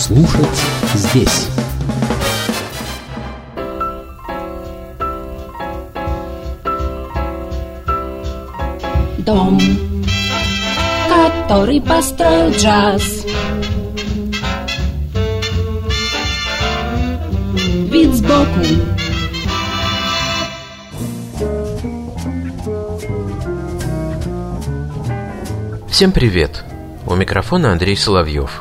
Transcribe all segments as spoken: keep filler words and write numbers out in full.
слушать здесь. Дом, который построил джаз, вид сбоку. Всем привет! У микрофона Андрей Соловьев.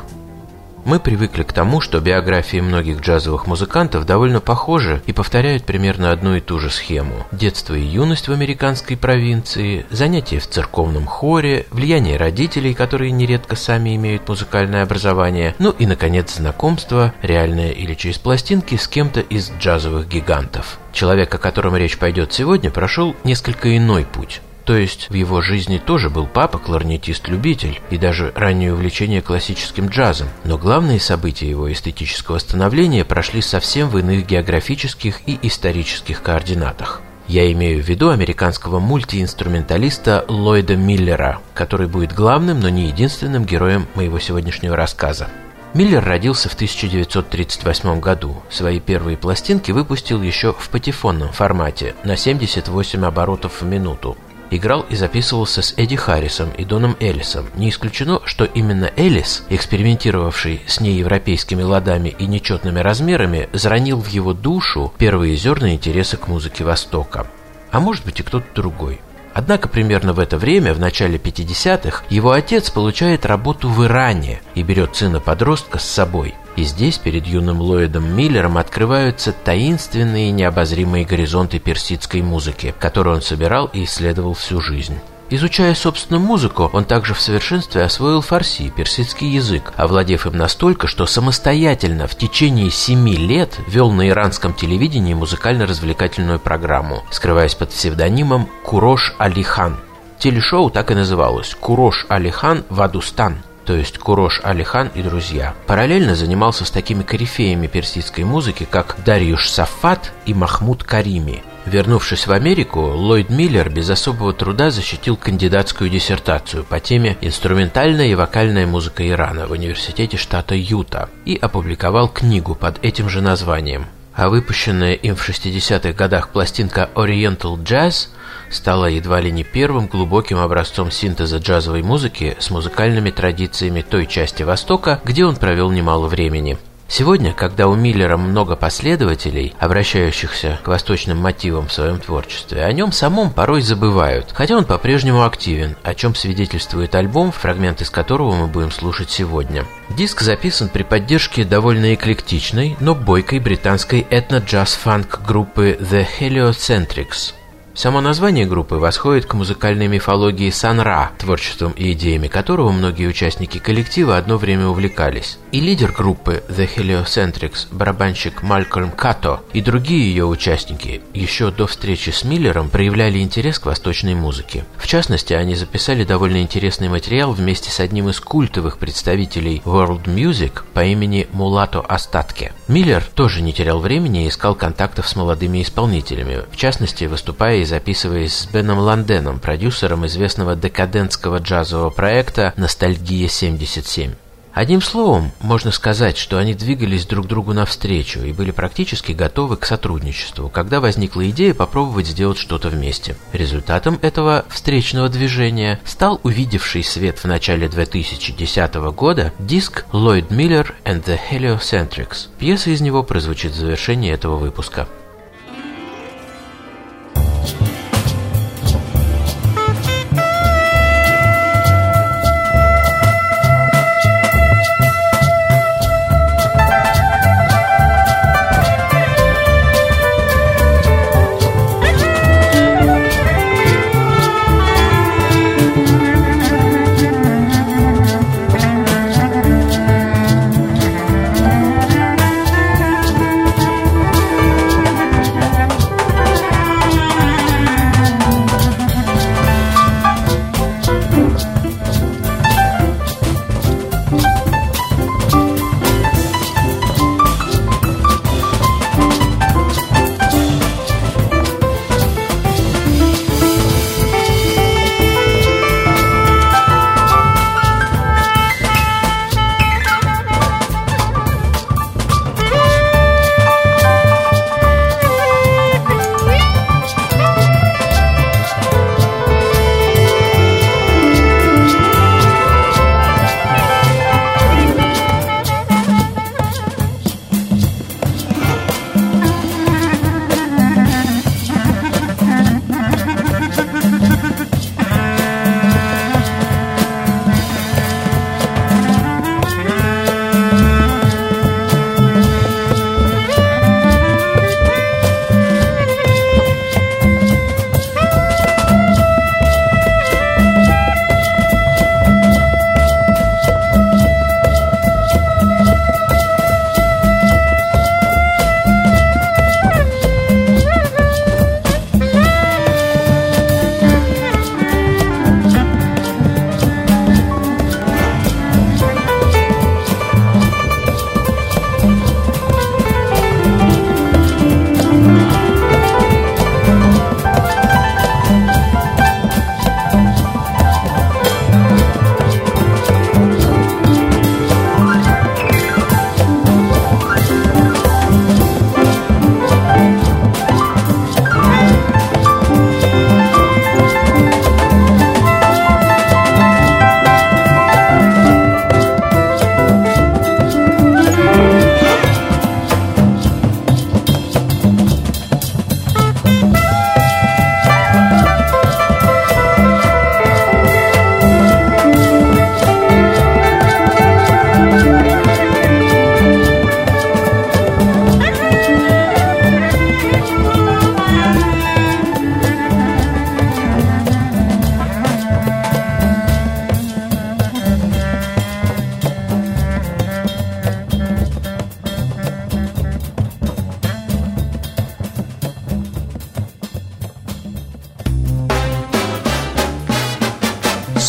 Мы привыкли к тому, что биографии многих джазовых музыкантов довольно похожи и повторяют примерно одну и ту же схему. Детство и юность в американской провинции, занятия в церковном хоре, влияние родителей, которые нередко сами имеют музыкальное образование, ну и, наконец, знакомство, реальное или через пластинки, с кем-то из джазовых гигантов. Человек, о котором речь пойдет сегодня, прошел несколько иной путь. То есть в его жизни тоже был папа, кларнетист-любитель, и даже раннее увлечение классическим джазом. Но главные события его эстетического становления прошли совсем в иных географических и исторических координатах. Я имею в виду американского мультиинструменталиста Ллойда Миллера, который будет главным, но не единственным героем моего сегодняшнего рассказа. Миллер родился в тысяча девятьсот тридцать восьмом году. Свои первые пластинки выпустил еще в патефонном формате на семьдесят восемь оборотов в минуту. Играл и записывался с Эдди Харрисом и Доном Эллисом. Не исключено, что именно Эллис, экспериментировавший с неевропейскими ладами и нечетными размерами, заронил в его душу первые зерна интереса к музыке Востока. А может быть и кто-то другой. Однако примерно в это время, в начале пятидесятых, его отец получает работу в Иране и берет сына-подростка с собой. И здесь перед юным Ллойдом Миллером открываются таинственные необозримые горизонты персидской музыки, которую он собирал и исследовал всю жизнь. Изучая собственную музыку, он также в совершенстве освоил фарси, персидский язык, овладев им настолько, что самостоятельно в течение семи лет вел на иранском телевидении музыкально-развлекательную программу, скрываясь под псевдонимом Курош Али Хан. Телешоу так и называлось «Курош Али Хан Вадустан», то есть Курош Али Хан и друзья. Параллельно занимался с такими корифеями персидской музыки, как Дарьюш Сафат и Махмуд Карими. Вернувшись в Америку, Ллойд Миллер без особого труда защитил кандидатскую диссертацию по теме «Инструментальная и вокальная музыка Ирана» в университете штата Юта и опубликовал книгу под этим же названием. А выпущенная им в шестидесятых годах пластинка «Oriental Jazz» стала едва ли не первым глубоким образцом синтеза джазовой музыки с музыкальными традициями той части Востока, где он провел немало времени. Сегодня, когда у Миллера много последователей, обращающихся к восточным мотивам в своем творчестве, о нем самом порой забывают, хотя он по-прежнему активен, о чем свидетельствует альбом, фрагмент из которого мы будем слушать сегодня. Диск записан при поддержке довольно эклектичной, но бойкой британской этно-джаз-фанк группы The Heliocentrics. Само название группы восходит к музыкальной мифологии Сан-Ра, творчеством и идеями которого многие участники коллектива одно время увлекались. И лидер группы The Heliocentrics, барабанщик Малькольм Като, и другие ее участники еще до встречи с Миллером проявляли интерес к восточной музыке. В частности, они записали довольно интересный материал вместе с одним из культовых представителей World Music по имени Мулато Астатке. Миллер тоже не терял времени и искал контактов с молодыми исполнителями, в частности, выступая и записываясь с Беном Ланденом, продюсером известного декадентского джазового проекта «Ностальгия семьдесят семь». Одним словом, можно сказать, что они двигались друг другу навстречу и были практически готовы к сотрудничеству, когда возникла идея попробовать сделать что-то вместе. Результатом этого встречного движения стал увидевший свет в начале две тысячи десятого года диск «Ллойд Миллер and the Heliocentrics». Пьеса из него прозвучит в завершении этого выпуска.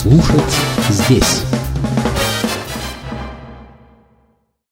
Слушать здесь.